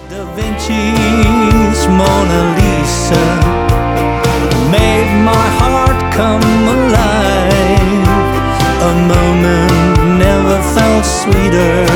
Da Vinci's Mona Lisa made my heart come alive. A moment never felt sweeter